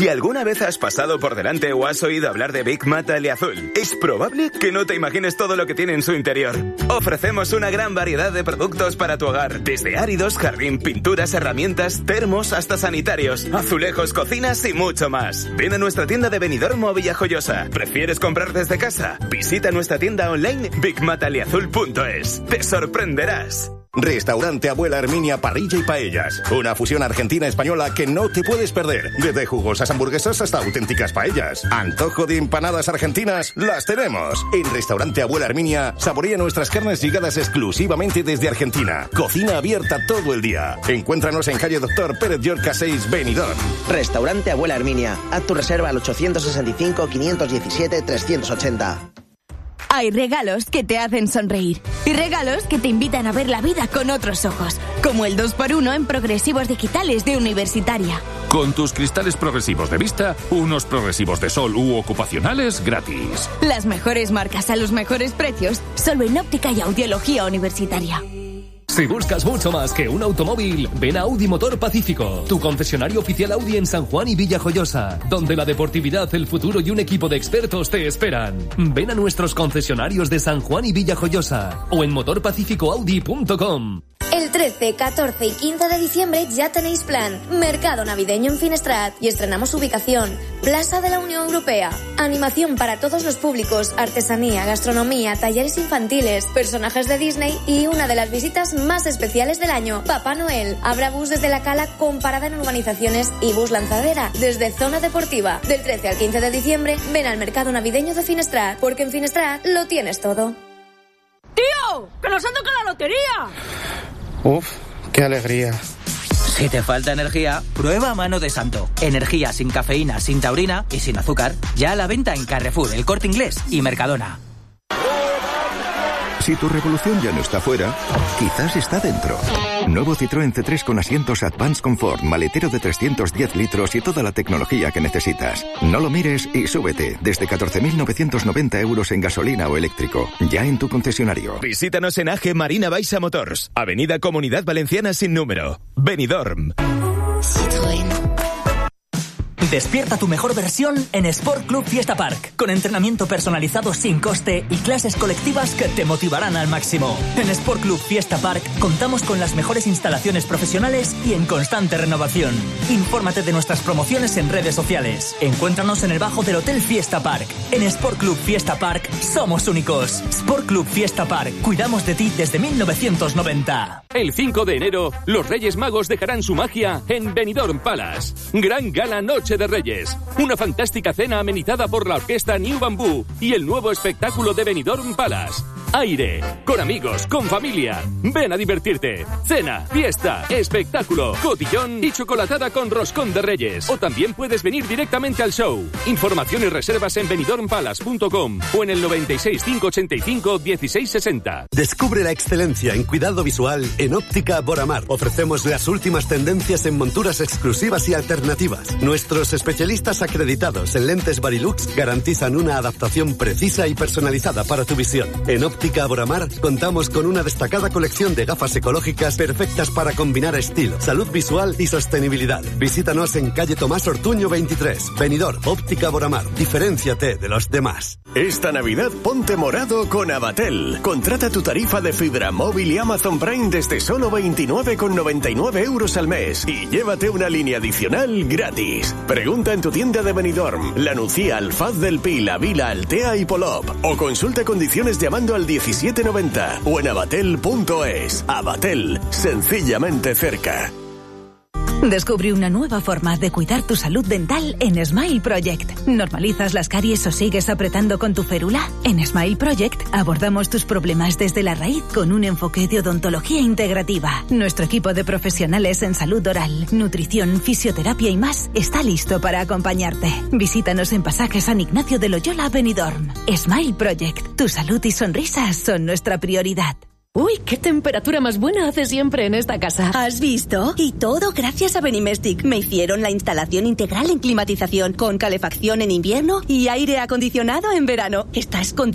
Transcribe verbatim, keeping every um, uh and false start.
Si alguna vez has pasado por delante o has oído hablar de Big Mat Aliazul, es probable que no te imagines todo lo que tiene en su interior. Ofrecemos una gran variedad de productos para tu hogar, desde áridos, jardín, pinturas, herramientas, termos, hasta sanitarios, azulejos, cocinas y mucho más. Ven a nuestra tienda de Benidorm o Villajoyosa. ¿Prefieres comprar desde casa? Visita nuestra tienda online big mat aliazul punto es. ¡Te sorprenderás! Restaurante Abuela Herminia Parrilla y Paellas. Una fusión argentina-española que no te puedes perder. Desde jugosas hamburguesas hasta auténticas paellas. Antojo de empanadas argentinas, las tenemos. En Restaurante Abuela Herminia, saborea nuestras carnes llegadas exclusivamente desde Argentina. Cocina abierta todo el día. Encuéntranos en calle Doctor Pérez Llorca seis, Benidorm. Restaurante Abuela Herminia. Haz tu reserva al ochocientos sesenta y cinco, quinientos diecisiete, trescientos ochenta. Hay regalos que te hacen sonreír y regalos que te invitan a ver la vida con otros ojos, como el dos por uno en progresivos digitales de Universitaria. Con tus cristales progresivos de vista, unos progresivos de sol u ocupacionales gratis. Las mejores marcas a los mejores precios, solo en óptica y audiología Universitaria. Si buscas mucho más que un automóvil, ven a Audi Motor Pacífico, tu concesionario oficial Audi en San Juan y Villajoyosa, donde la deportividad, el futuro y un equipo de expertos te esperan. Ven a nuestros concesionarios de San Juan y Villajoyosa o en motor pacífico audi punto com. El trece, catorce y quince de diciembre ya tenéis plan. Mercado navideño en Finestrat y estrenamos ubicación. Plaza de la Unión Europea. Animación para todos los públicos, artesanía, gastronomía, talleres infantiles, personajes de Disney y una de las visitas más especiales del año, Papá Noel. Habrá bus desde La Cala con parada en urbanizaciones y bus lanzadera desde Zona Deportiva. Del trece al quince de diciembre ven al mercado navideño de Finestrat, porque en Finestrat lo tienes todo. ¡Tío! ¡Que nos han tocado la lotería! Uf, qué alegría. Si te falta energía, prueba Mano de Santo. Energía sin cafeína, sin taurina y sin azúcar. Ya a la venta en Carrefour, El Corte Inglés y Mercadona. Si tu revolución ya no está fuera, quizás está dentro. Nuevo Citroën C tres con asientos Advanced Comfort, maletero de trescientos diez litros y toda la tecnología que necesitas. No lo mires y súbete desde catorce mil novecientos noventa euros en gasolina o eléctrico. Ya en tu concesionario. Visítanos en A G Marina Baixa Motors, Avenida Comunidad Valenciana sin número, Benidorm. Citroën. Despierta tu mejor versión en Sport Club Fiesta Park, con entrenamiento personalizado sin coste y clases colectivas que te motivarán al máximo. En Sport Club Fiesta Park contamos con las mejores instalaciones profesionales y en constante renovación. Infórmate de nuestras promociones en redes sociales. Encuéntranos en el bajo del Hotel Fiesta Park. En Sport Club Fiesta Park somos únicos. Sport Club Fiesta Park, cuidamos de ti desde mil novecientos noventa. El cinco de enero, los Reyes Magos dejarán su magia en Benidorm Palace. Gran gala Noche de Reyes. Una fantástica cena amenizada por la orquesta New Bamboo y el nuevo espectáculo de Benidorm Palace. Aire, con amigos, con familia. Ven a divertirte. Cena, fiesta, espectáculo, cotillón y chocolatada con roscón de Reyes. O también puedes venir directamente al show. Información y reservas en benidorm palace punto com o en el noventa y seis, cinco ochenta y cinco, dieciséis sesenta. Descubre la excelencia en cuidado visual en Óptica Boramar. Ofrecemos las últimas tendencias en monturas exclusivas y alternativas. Nuestros especialistas acreditados en lentes Varilux garantizan una adaptación precisa y personalizada para tu visión. En Óptica Boramar contamos con una destacada colección de gafas ecológicas perfectas para combinar estilo, salud visual y sostenibilidad. Visítanos en calle Tomás Ortuño veintitrés, Benidorm. Óptica Boramar. Diferénciate de los demás. Esta Navidad ponte morado con Abatel. Contrata tu tarifa de fibra móvil y Amazon Prime desde solo veintinueve con noventa y nueve euros al mes y llévate una línea adicional gratis. Pregunta en tu tienda de Benidorm, La Nucía, Alfaz del Pi, La Vila, Altea y Polop. O consulta condiciones llamando al diecisiete noventa o en abatel punto es. Abatel, sencillamente cerca. Descubre una nueva forma de cuidar tu salud dental en Smile Project. ¿Normalizas las caries o sigues apretando con tu férula? En Smile Project abordamos tus problemas desde la raíz con un enfoque de odontología integrativa. Nuestro equipo de profesionales en salud oral, nutrición, fisioterapia y más está listo para acompañarte. Visítanos en Pasaje San Ignacio de Loyola, Benidorm. Smile Project. Tu salud y sonrisas son nuestra prioridad. Uy, qué temperatura más buena hace siempre en esta casa. ¿Has visto? Y todo gracias a Benimestic. Me hicieron la instalación integral en climatización, con calefacción en invierno y aire acondicionado en verano. Estás con